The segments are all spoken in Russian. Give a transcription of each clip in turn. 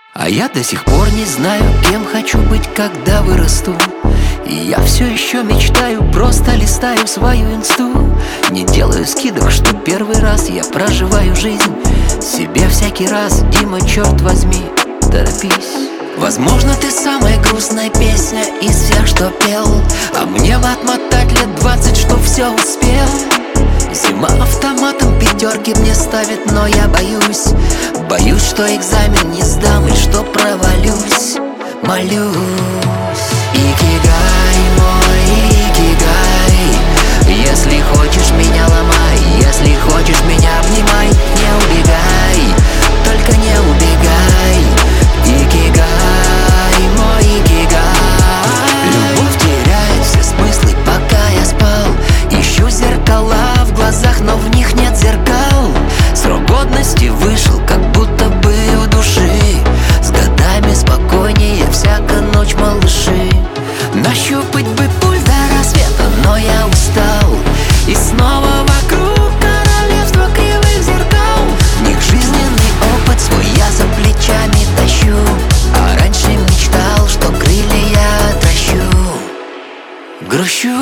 А я до сих пор не знаю, кем хочу быть, когда вырасту. И я все еще мечтаю, просто листаю свою инсту. Не делаю скидок, что первый раз я проживаю жизнь себе всякий раз. Дима, черт возьми, торопись. Возможно, ты самая грустная песня из всех, что пел, а мне бы отмотать лет 20, чтоб все успел. Зима автоматом пятерки мне ставит, но я боюсь, что экзамен не сдам и что провалюсь. Молюсь. Икигай, мой икигай, если хочешь меня ломай, если хочешь меня обнимай. Не убегай, только не убегай. Икигай, мой икигай. Любовь теряет все смыслы, пока я спал. Ищу зеркала в глазах, но в них нет зеркал. Срок годности вышел, как будто бы у души. С годами спокойнее всяко ночь, малыши. Нащупать бы пульс до рассвета, но я устал. И снова вокруг королевства кривых зеркал. В них жизненный опыт свой я за плечами тащу. А раньше мечтал, что крылья я отращу. Грущу.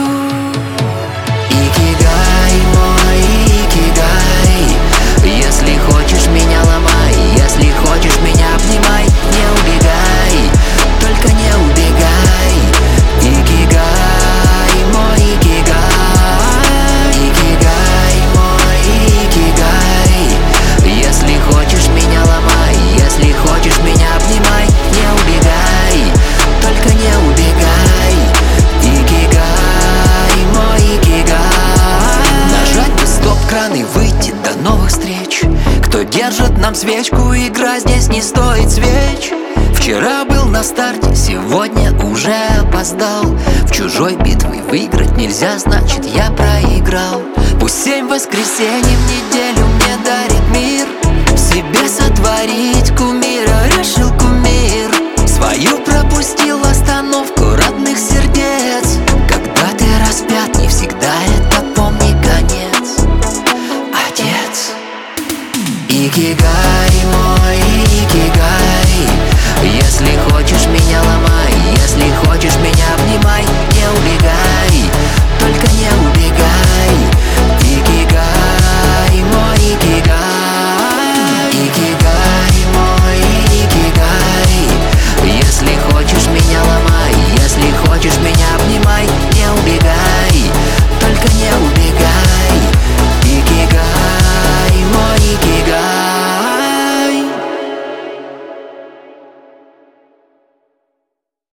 Икигай, мой икигай, если хочешь меня ломай, если хочешь меня обнимай. Не убегай, только не убегай. Икигай, мой икигай. Икигай, мой икигай, если хочешь меня ломай, если хочешь меня обнимай. Не убегай, только не убегай. Икигай, мой икигай. Нажать бы стоп-кран и выйти до новых встреч. Кто держит нам свечку, игра здесь не стоит свеч. Вчера был на старте, сегодня уже опоздал. В чужой битве выиграть нельзя, значит я проиграл. Пусть 7 воскресений в неделю мне дарит мир. В себе сотворить кумир.